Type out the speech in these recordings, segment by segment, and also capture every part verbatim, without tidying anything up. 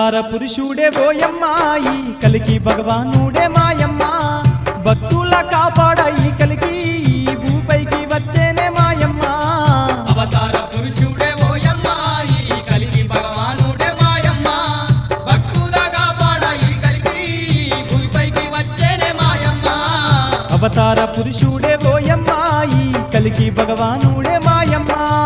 అవతార పురుషుడే ఓయమ్మా ఈ కలికి భగవానుడే మాయమ్మ భక్తుల కాపాడ ఈ కలికి ఈ భూపైకి వచ్చేనే మాయమ్మ అవతార పురుషుడే ఓయమ్మా ఈ కలికి భగవానుడే మాయమ్మ భక్తుల కాపాడ ఈ కలికి భూపైకి వచ్చేనే మాయమ్మ అవతార పురుషుడే ఓయమ్మా ఈ కలికి భగవానుడే మాయమ్మ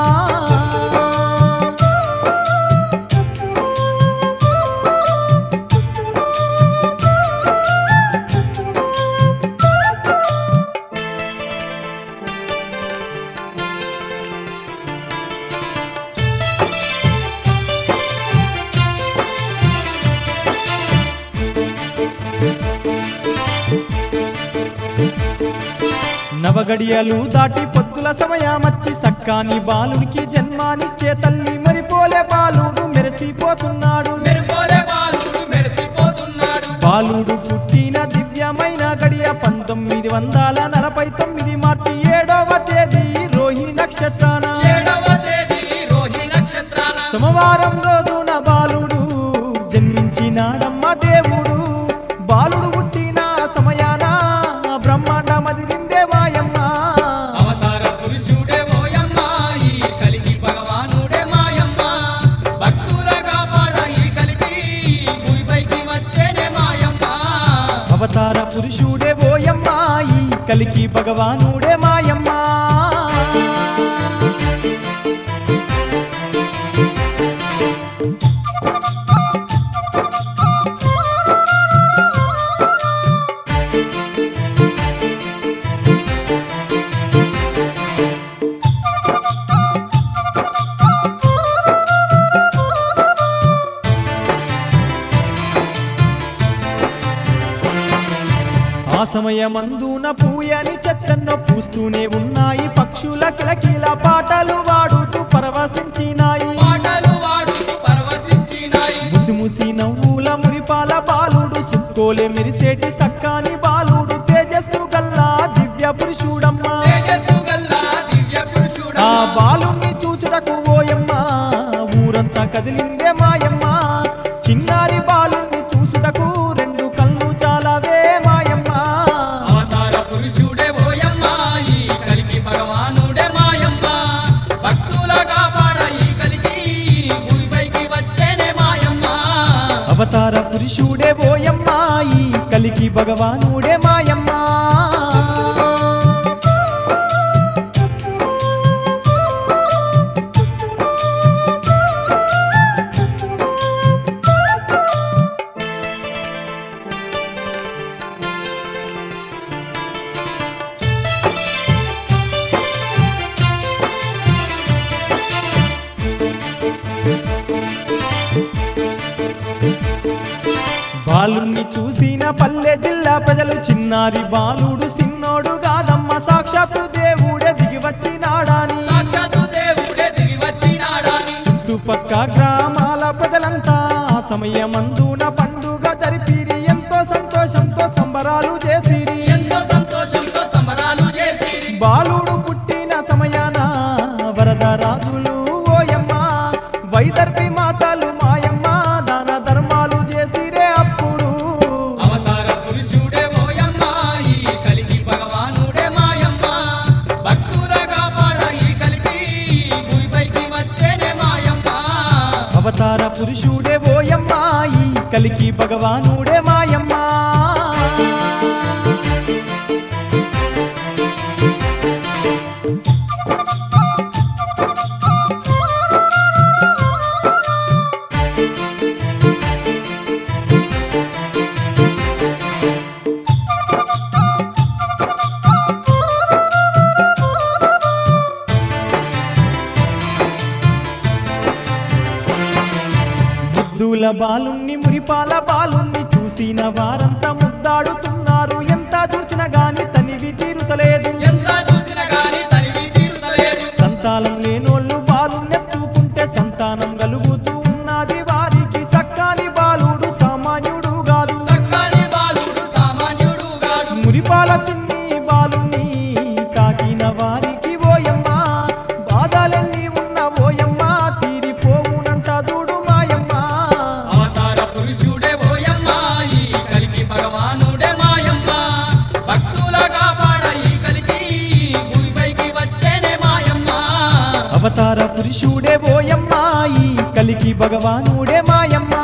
నవగడియలు దాటి పొద్దుల సమయమచ్చి సక్కాని బాలునికి జన్మానిచ్చే తల్లి మరిపోలే బాలుడు మెరిసిపోతున్నాడు మెరిపోలే బాలుడు మెరిసిపోతున్నాడు బాలుడు పుట్టిన దివ్యమైన గడియ పంతొమ్మిది వందల నలభై తొమ్మిది మార్చి ఏడవ తేదీ రోహిణి నక్షత్రాన ఏడవ తేదీ రోహిణి నక్షత్రాన సోమవారం రోజున బాలుడు జన్మించినాడమ్మ దేవుడు బాలుడు పుట్టిన సమయాన బ్రహ్మాండమదిరిందే మాయమ్మ అవతార పురుషుడే ఓయమ్మ ఈ కలికి భగవానుడే మాయమ్మ భక్తుల కాపాడ ఈ కలికి భూమిపైకి వచ్చేనే మాయమ్మ అవతార పురుషుడే ఓయమ్మ ఈ కలికి భగవానుడే మాయమ్మ ఆ సమయమందున పూయని చెట్టన్నో పూస్తూనే ఉన్నాయి పక్షుల కిలకిల పాటలు వాడుతూ పరవశించినాయి పాటలు వాడుతూ పరవశించినాయి ముసిముసి నవ్వుల మురిపాల బాలుడు సుక్కోలే మెరిసేటి సక్కాని బాలుడు తేజస్సు గల్లా దివ్య పురుషుడమ్మ తేజస్సు గల్లా దివ్య పురుషుడా ఆ బాలుణ్ణి చూచుటకు ఓయమ్మ ఊరంతా కదిలిందే మాయమ్మ చిన్నారి బాలుణ్ణి చూసుటకు రెండు కళ్ళు చాలవే మాయమ్మ అవతార పురుషుడే ఓయమ్మ ఈ కలికి భగవానుడే మాయమ్మ భక్తుల కాపాడ ఈ కలికి భూమిపైకి వచ్చేనే మాయమ్మ అవతార పురుషుడే ఓయమ్మ ఈ కలికి భగవానుడే మాయమ్మ బాలుణ్ణి చూసిన పల్లె జిల్లా ప్రజలు చిన్నారి బాలుడు సిన్నోడు కాదమ్మ సాక్షాత్తు దేవుడే దిగి వచ్చినాడాని సాక్షాత్తు దేవుడే దిగి వచ్చినాడాని చుట్టుపక్క గ్రామాల ప్రజలంతా ఆ సమయమందున పండుగ జరిపిరి ఎంతో సంతోషంతో సంబరాలు చేసిరి ఎంతో సంతోషంతో సంబరాలు చేసి బాలుడు పుట్టిన సమయాన వరద రాజులు ఓయమ్మ వైదర్భి మాతలు మాయమ్మ దాన ధర్మాలు చేసిరే అప్పుడు అవతార పురుషుడే ఓయమ్మ ఈ కలికి భగవానుడే మాయమ్మ భక్తుల కాపాడ ఈ కలికి భూమిపైకి వచ్చేనే మాయమ్మ అవతార పురుషుడే ఓయమ్మ ఈ కలికి భగవానుడే మాయమ్మ ముద్దుల బాలుణ్ణి మురిపాల బాలుణ్ణి చూసిన వారంతా ముద్దాడుతున్నారు ఎంత చూసినా గాని తనివి తీరుతలేదు ఎంత చూసినా గాని తనివి తీరుతలేదు సంతానం లేనోళ్ళు బాలుణ్ణెత్తుకుంటే సంతానం కలుగుతూ ఉన్నది వారికి సక్కాని బాలుడు సామాన్యుడు కాదు సక్కాని బాలుడు సామాన్యుడు కాదు మురిపాల చిన్ని బాలుణ్ణి తాకిన వారికి ఓయమ్మ బాధలన్నీ ఉన్న ఓయమ్మ తీరిపోవునంట చూడు మాయమ్మ అవతార భగవానుడే మాయమ్మ.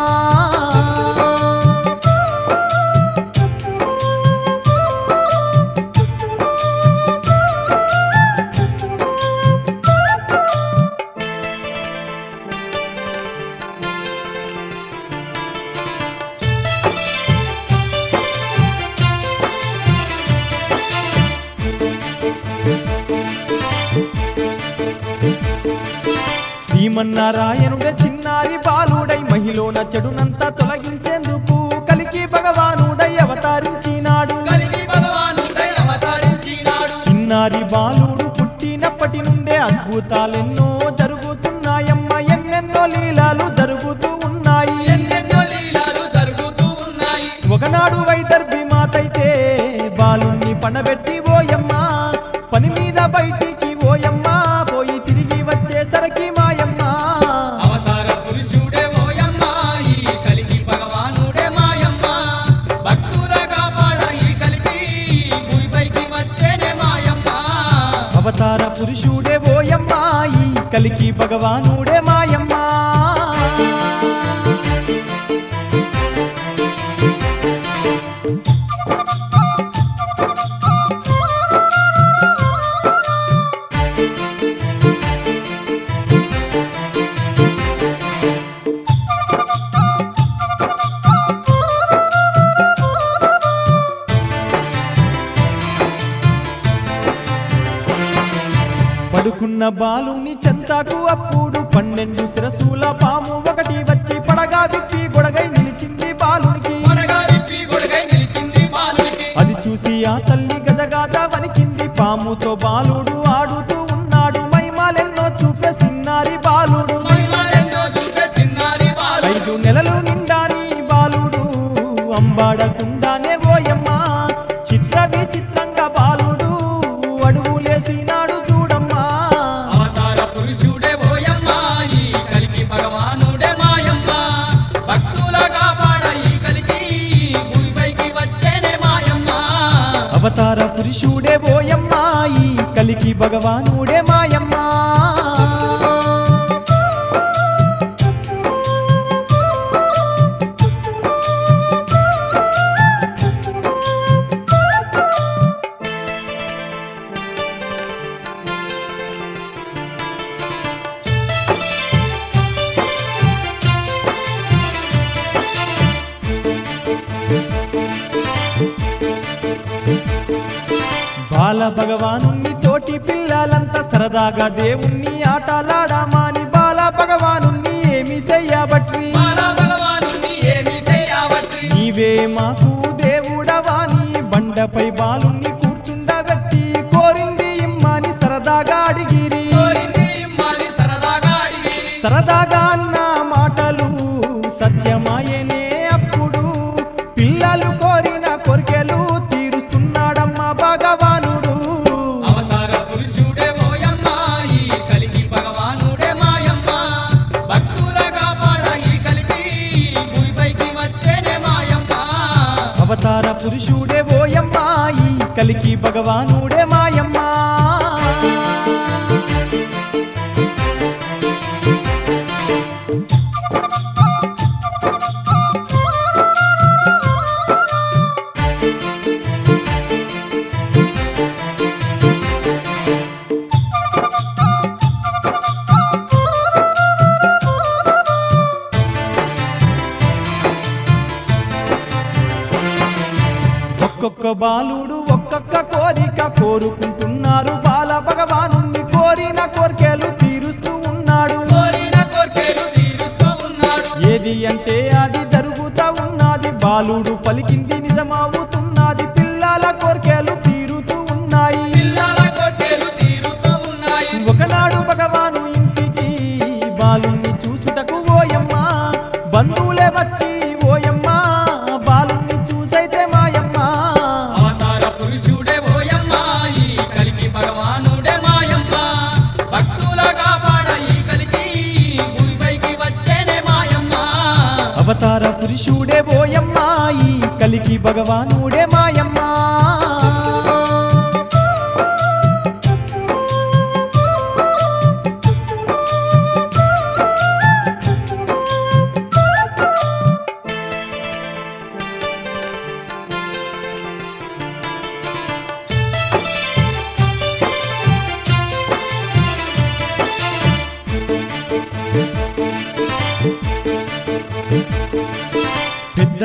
శ్రీమన్నారాయణుడే చిన్నారి బాలుడై మహిళన చెడునంతా తొలగించేందుకు కలికి భగవానుడై అవతరించినాడు. కలికి భగవానుడై అవతరించినాడు. చిన్నారి బాలుడు పుట్టినప్పటి నుండే అద్భుతాలెన్నో జరుగుతున్నాయమ్మ. ఎన్నెన్నో లీలాలు జరుగుతూ ఉన్నాయి. ఎన్నెన్నో లీలాలు జరుగుతూ ఉన్నాయి. ఒకనాడు వైదర్భి మాతైతే బాలుణ్ణి పనబెట్టి ఓయమ్మ పని మీద బయటికి ఓయమ్మ పోయి తిరిగి వచ్చేసరికి మాయమ్మ. అవతార పురుషుడే ఓయమ్మ ఈ కలికి భగవానుడే మాయమ్మ. భక్తుల కాపాడ ఈ కలికి భూమిపైకి వచ్చేనే మాయమ్మ. అవతార పురుషుడే ఓయమ్మ ఈ కలికి భగవానుడే మాయమ్మ. పడుకున్న బాలుని చెంతాకు అప్పుడు పన్నెండు శిరసుల పాము ఒకటి వచ్చి పడగా విప్పి గొడగై నిలిచింది బాలునికి. పడగా విప్పి గొడుగై నిలిచింది బాలునికి. అది చూసి ఆ తల్లి గజగాజ వణికింది. పాముతో బాలుడు ఆడుతూ ఉన్నాడు. మైమాలెన్నో చూపే చిన్నారి బాలుడు. మహిమలెన్నో చూపే చిన్నారి బాలుడు. ఐదు నెలలు నిండాని బాలుడు అంబాడకుండానే ఓయమ్మ చిత్ర విచిత్రంగా బాలుడు అడుగులేసినాడు చూడమ్మా. అవతార పురుషుడే ఓయమ్మ ఈ కలికి భగవానుడే మాయమ్మ. భక్తుల కాపాడ ఈ కలికి భూమిపైకి వచ్చేనే మాయమ్మ. అవతార పురుషుడే ఓయమ్మ ఈ కలికి భగవానుడే మాయమ్మ. బాల భగవానుని తోటి పిల్లలంతా సరదాగా దేవుణ్ణి ఆటలాడమాని బాల భగవానుని ఏమి చెయ్యబట్రి. బాల భగవానుని ఏమి చేయవట్రి. నీవే మాకు దేవుడవాని బండపై బాలుణ్ణి కూర్చుండబెట్టి కోరింది ఇమ్మని సరదాగా అడిగిరి. కోరింది ఇమ్మని సరదాగా అడిగిరి. సరదాగా అన్న మాటలు సత్యమాయనే అప్పుడు పిల్లలు కోరిన కోరికలు తీరుస్తున్నాడమ్మా భగవానుడు. అవతార పురుషుడే ఓయమ్మ ఈ కలికి భగవానుడే మాయమ్మ. భక్తుల కాపాడ ఈ కలికి భూమిపైకి వచ్చేనే మాయమ్మ. అవతార పురుషుడే ఓయమ్మ ఈ కలికి భగవానుడే మాయమ్మ. ఒక్కొక్క బాలుడు ఒక్కొక్క కోరిక కోరుకుంటున్నారు. బాల భగవానుని కోరిన కోరికలు తీరుస్తూ ఉన్నాడు. కోరిన కోర్కెలు తీరుస్తూ ఉన్నాడు. ఏది అంటే అది జరుగుతా ఉన్నది. బాలుడు పలికింది నిజమవుతున్నది. పిల్లల కోరికలు తీరుతూ ఉన్నాయి. పిల్లల కోర్కెలు తీరుతూ ఉన్నాయి. ఒకనాడు భగవాను ఇంటికి బాలుణ్ణి చూచుటకు ఓయమ్మ బంధువులే వచ్చి ఓయమ్మ బాలుణ్ణి చూసైతే మాయమ్మ. అవతార పురుషుడే ఓయమ్మ ఈ కలికి భగవానుడే మాయమ్మ. భక్తుల కాపాడ ఈ కలికి భూమిపైకి వచ్చేనే మాయమ్మ. అవతార పురుషుడే ఓయమ్మ ఈ కలికి భగవానుడే మాయమ్మ.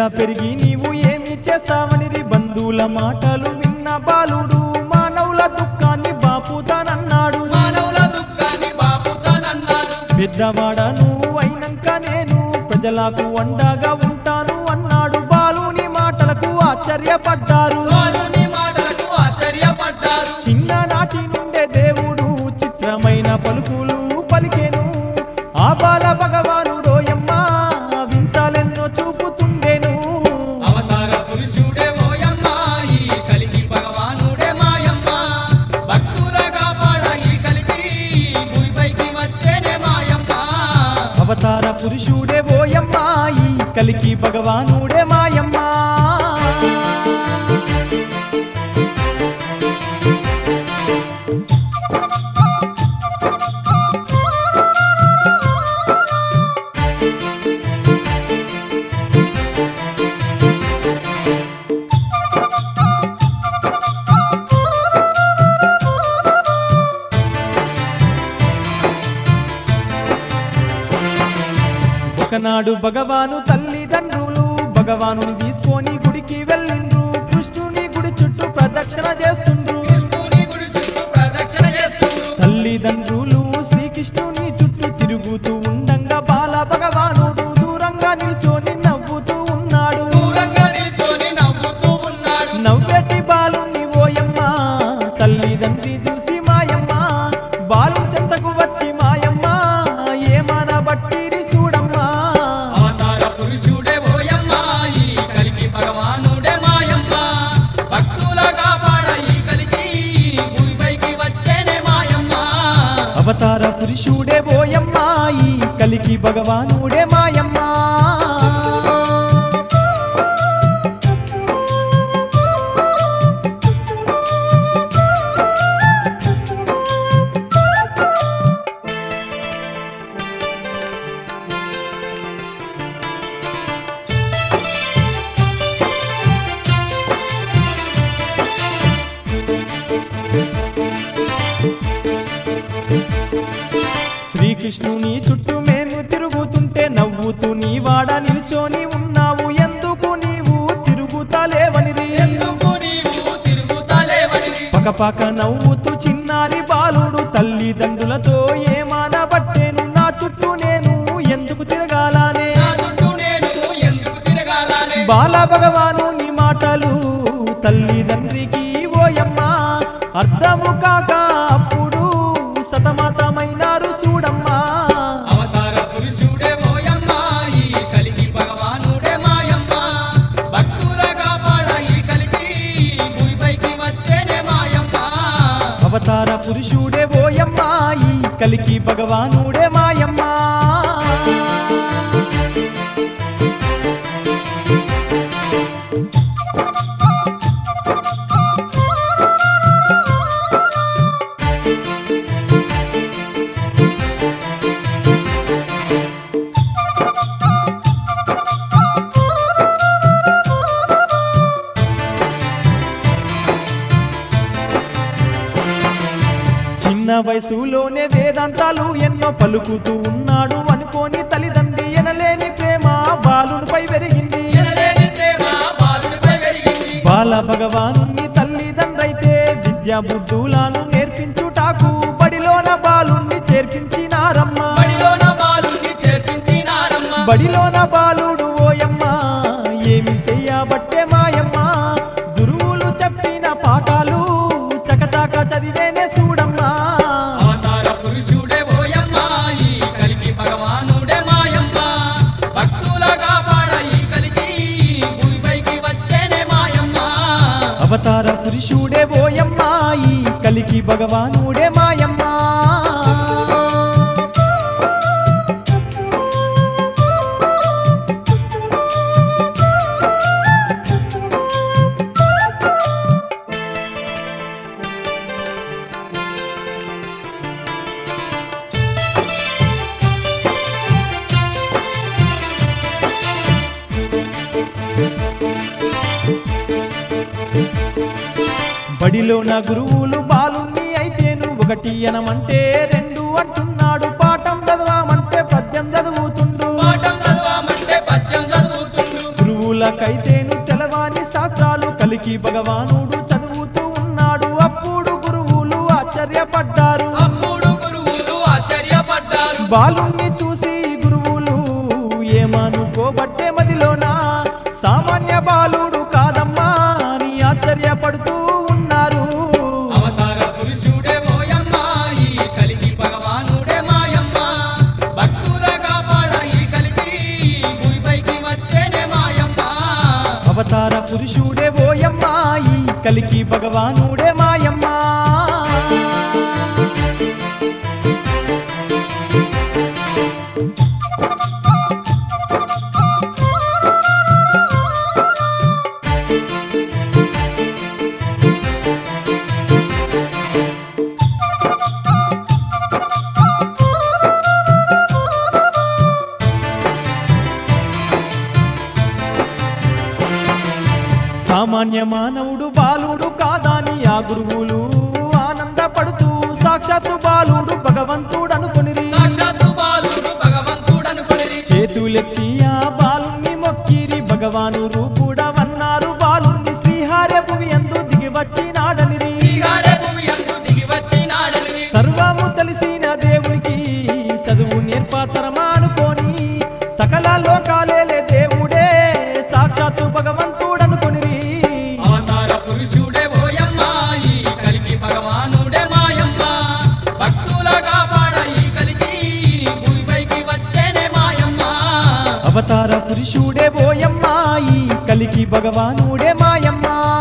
పెరిగి నీవు ఏమి చేస్తావని బంధువుల మాటలు విన్న బాలుడు మానవుల దుఃఖాన్ని బాపుతానన్నాడు. మానవుల దుఃఖాన్ని బాపుతానన్నాడు. పెద్దవాడ నువ్వు అయినాక నేను ప్రజలకు అండగా ఉంటాను అన్నాడు. బాలుని మాటలకు ఆశ్చర్యపడ్డారు. బాలుని మాటలకు ఆశ్చర్యపడ్డారు. చిన్ననాటి నుండే దేవుడు చిత్రమైన పలుకులు పలికెను. ఆ బాల భగవాను రోయమ్మ వింతలెన్నో చూపుతుండెను. అవతార పురుషుడే ఓయమ్మ ఈ కలికి భగవానుడే మాయమ్మ. భక్తుల కాపాడ ఈ కలికి భూమిపైకి వచ్చేనే మాయమ్మ. అవతార పురుషుడే ఓయమ్మ ఈ కలికి భగవానుడే మాయమ్మ. ఒకనాడు భగవాను తల్లిదండ్రులు భగవానుని తీసుకొని గుడికి వెళ్ళిండ్రు. కృష్ణుని గుడి చుట్టూ ప్రదక్షిణ చేస్తుండ్రు. కృష్ణుని గుడి చుట్టూ ప్రదక్షిణ చేస్తుండ్రు. తల్లిదండ్రులు శ్రీకృష్ణుని చుట్టూ తిరుగుతూ ఉండంగా బాల భగవానుడు దూరంగా నిల్చొని నవ్వుతూ ఉన్నాడు. దూరంగా నిల్చొని నవ్వుతూ ఉన్నాడు. నవ్వెట్టి బాలుని ఓయమ్మ తల్లిదండ్రి చూసి మాయమ్మ బాలు చెంతకు వచ్చి మాయమ్మ ఏమన బట్టిరి చూడమ్మా. అవతార పురుషుడే ఓయమ్మ ఈ కలికి భగవానుడే మాయమ్మ. భక్తుల కాపాడ ఈ కలికి భూమిపైకి వచ్చేనే మాయమ్మ. అవతార పురుషుడే ఓయమ్మ ఈ కలికి భగవానుడే మాయమ్మ. శ్రీకృష్ణుని చుట్టూ మేము తిరుగుతుంటే నవ్వుతూ నీ వాడ నిల్చొని ఉన్నావు. ఎందుకు నీవు తిరుగుతాలేవనిరి. ఎందుకు నీవు తిరుగుతాలేవనిరి. పకపక నవ్వుతూ చిన్నారి బాలుడు తల్లిదండ్రులతో ఏమానబట్టేను. నా చుట్టూ నేను ఎందుకు తిరగాలనే. నా చుట్టూ నేను ఎందుకు తిరగాలనే. బాల భగవాను నీ మాటలు తల్లిదండ్రికి ఓయమ్మ అర్థము కాక అప్పుడు సతమతమైనారు చూడమ్మా. అవతార పురుషుడే ఓయమ్మ ఈ కలికి భగవానుడే మాయమ్మ. భక్తుల కాపాడ ఈ కలికి భూమిపైకి వచ్చేనే మాయమ్మ. అవతార పురుషుడే ఓయమ్మ ఈ కలికి భగవానుడే మాయమ్మ. చిన్న వయసులోనే వేదాంతాలు ఎన్నో పలుకుతూ ఉన్నాడు అనుకోని తల్లిదండ్రి ఎనలేని ప్రేమ బాలునిపై పెరిగింది. ఎనలేని ప్రేమ బాలునిపై పెరిగింది. బాల భగవానుని తల్లిదండ్రైతే విద్యా బుద్ధులను నేర్పించుటాకు బడిలోన బాలుని చేర్పించినారమ్మ. బడిలోన బాలుని చేర్పించినారమ్మ. బడిలోన బాలుడు ఓయమ్మ ఏమి చెయ్యబట్టే మాయమ్మ గురువులు చెప్పిన పాఠాలు చకచక చదివేనే చూడమ్మా. అవతార పురుషుడే ఓయమ్మ ఈ కలికి భగవానుడే మాయమ్మ. భక్తుల కాపాడ ఈ కలికి భూమిపైకి వచ్చేనే మాయమ్మ. అవతార పురుషుడే ఓయమ్మ ఈ కలికి భగవానుడే మాయమ్మ. బడిలో నా గురువులు బాలుని అయితేను ఒకటి అనమంటే రెండు అంటున్నాడు. పాఠం చదవమంటే పద్యం చదువుతుండు. పాఠం చదవమంటే పద్యం చదువుతుండు. గురువుల భక్తులకైతేను తెలవాని శాస్త్రాలు కలికి భగవానుడు చదువుతూ ఉన్నాడు. అప్పుడు గురువులు ఆశ్చర్యపడ్డారు. అప్పుడు గురువులు ఆశ్చర్యపడ్డారు. బాలుణ్ణి చూసి గురువులు ఏమనుకోబట్టే మదిలోనా సామాన్య బాలుడు కాదమ్మా అని ఆశ్చర్యపడుతూ ఉన్నారు. అవతార పురుషుడే ఓయమ్మ ఈ కలికి భగవానుడే మాయమ్మ. భక్తుల కాపాడ ఈ కలికి భూమిపైకి వచ్చేనే మాయమ్మ. అవతార పురుషుడే ఓయమ్మ ఈ కలికి భగవానుడే మాయమ్మ. సామాన్య మానవుడు బాలుడు కాదాని ఆ గురువులు ఆనందపడుతూ సాక్షాత్తు బాలుడు భగవంతుడనుకొనిరి. సాక్షాత్తు బాలుడు భగవంతుడనుకొనిరి. చేతులెత్తి ఆ బాలుణ్ణి మొక్కిరి. భగవాను రూపుడవన్నారు బాలుణ్ణి శ్రీహార్య భువి యందు దిగి వచ్చినాడనిరి. శ్రీహార్య భూమి యందు దిగి వచ్చినాడనిరి. సర్వము తెలిసిన దేవునికి చదువు నేర్పాతరమా అనుకోని సకల లోకాలేలే దేవుడే సాక్షాత్తు భగవంతుడనుకొనిరి. అవతార పురుషుడే ఓయమ్మ ఈ కలికి భగవానుడే మాయమ్మ. భక్తుల కాపాడ ఈ కలికి భూమిపైకి వచ్చేనే మాయమ్మ. అవతార పురుషుడే ఓయమ్మ ఈ కలికి భగవానుడే మాయమ్మ.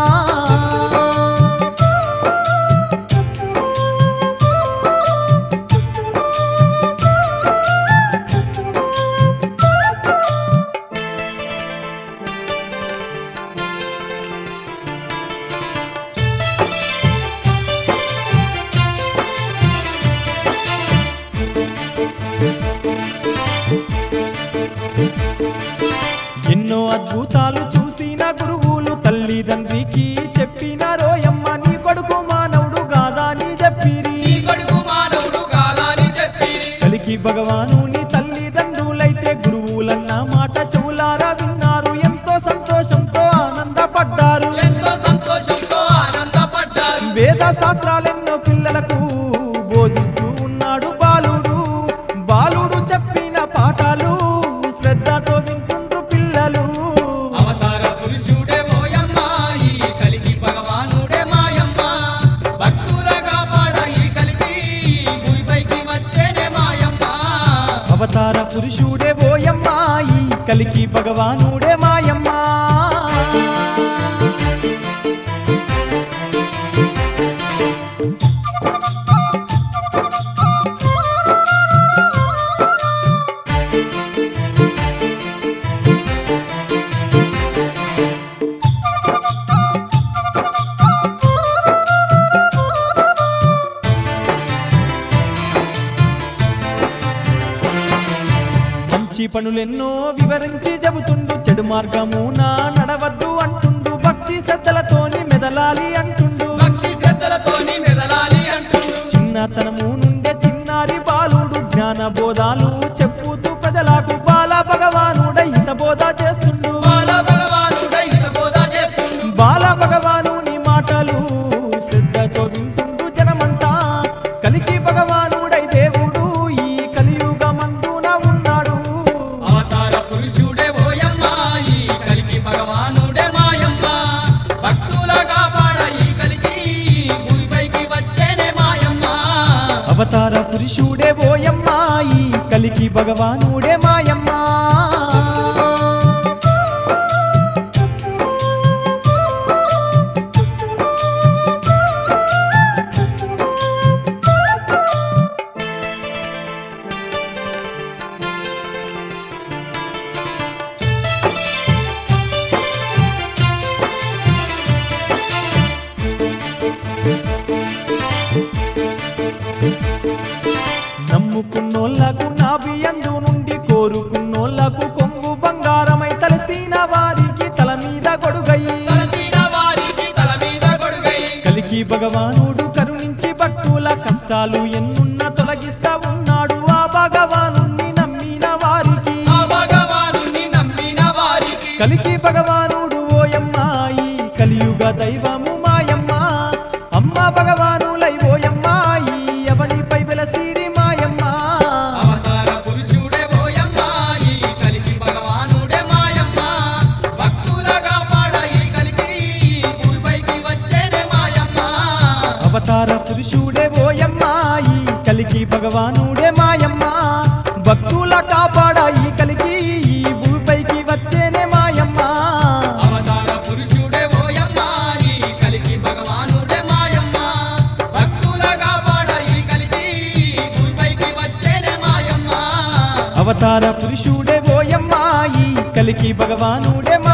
ఎన్నో అద్భుతాలు చూసిన గురువులు తల్లిదండ్రికి చెప్పిన రోయమ్మ నీ కొడుకు మానవుడు కాదా అని చెప్పిరి. నీ కొడుకు మానవుడు కాదని చెప్పిరి. కలికి భగవాను నీ తల్లిదండ్రులైతే గురువులన్న మాట చెవులారా విన్నారు. ఎంతో సంతోషంతో ఆనందపడ్డారు. ఎంతో సంతోషంతో ఆనందపడ్డారు. వేద శాస్త్రాలెన్నో పిల్లలకు బోధిస్తూ ఉన్నాడు బాలుడు. బాలుడు చెప్పిన పాఠాలు శ్రద్ధతో వింటుండ్రు పిల్లలు. అవతార పురుషుడే ఓయమ్మ ఈ కలికి భగవానుడే మాయమ్మ. భక్తుల కాపాడ ఈ కలికి భూమిపైకి వచ్చేనే మాయమ్మ. అవతార పురుషుడే ఓయమ్మ ఈ కలికి భగవానుడే మాయమ్మ. మంచి పనులెన్నో వివరించి చెబుతుండు. చెడు మార్గమున నడవద్దు అంటుండు. భక్తి శ్రద్ధలతోని మెదలాలి అంటుండు. భక్తి శ్రద్ధలతోని మెదలాలి అంటుండు. చిన్నతనము నుండే చిన్నారి బాలుడు జ్ఞాన బోధాలు చెప్పుతూ ప్రజలకు బాల భగవానుడై హిత బోధ చేస్తుండు. బాల భగవానుడై హితబోధ చేస్తుండు. బాల భగవానుని మాటలు శ్రద్ధతో వింటుండు జనమంతా. కలికి భగవానుడై దేవుడు ఈ కలియుగమందున ఉన్నాడు. అవతార పురుషుడే ఓయమ్మ ఈ కలికి భగవానుడే మాయమ్మ. భక్తుల కాపాడ ఈ కలికి భూమిపైకి వచ్చేనే మాయమ్మ. అవతార పురుషుడే ఓయమ్మ ఈ కలికి భగవానుడే మాయమ్మ. నమ్ముకున్నోళ్లకు నాభియందు నుండి కోరుకున్నోళ్లకు కొంగు బంగారమై తలసిన వారికి తల మీద గొడుగై. తలసిన వారికి తల మీద గొడుగై. కలికి భగవానుడు కరుణించి భక్తుల కష్టాలు ఎన్నున్న తొలగిస్తా ఉన్నాడు. ఆ భగవానుని నమ్మిన వారికి ఆ భగవానుని నమ్మిన వారికి కలికి భగవానుడు ఓయమ్మ ఈ కలియుగ దైవము మాయమ్మ అమ్మ భగవానులై ఓయమ్మ ఈ అవనిపై వెలసిరి మాయమ్మ అవతార పురుషుడే ఓయమ్మ ఈ కలికి భగవానుడే మాయమ్మ భక్తులగా పాడ ఈ కలికి భూమిపైకి వచ్చేనే మాయమ్మ అవతార పురుషుడే ఓయమ్మ ఈ కలికి భగవానుడే మాయమ్మ భక్తుల కాపాడ ఈ కలికి ఈ భూమిపైకి వచ్చేనే మాయమ్మ అవతార పురుషుడే ఓయమ్మ ఈ కలికి భగవానుడే మాయమ్మ భక్తులగా పాడ ఈ కలికి భూమిపైకి వచ్చేనే మాయమ్మ అవతార పురుషుడే ఓయమ్మ ఈ కలికి భగవానుడే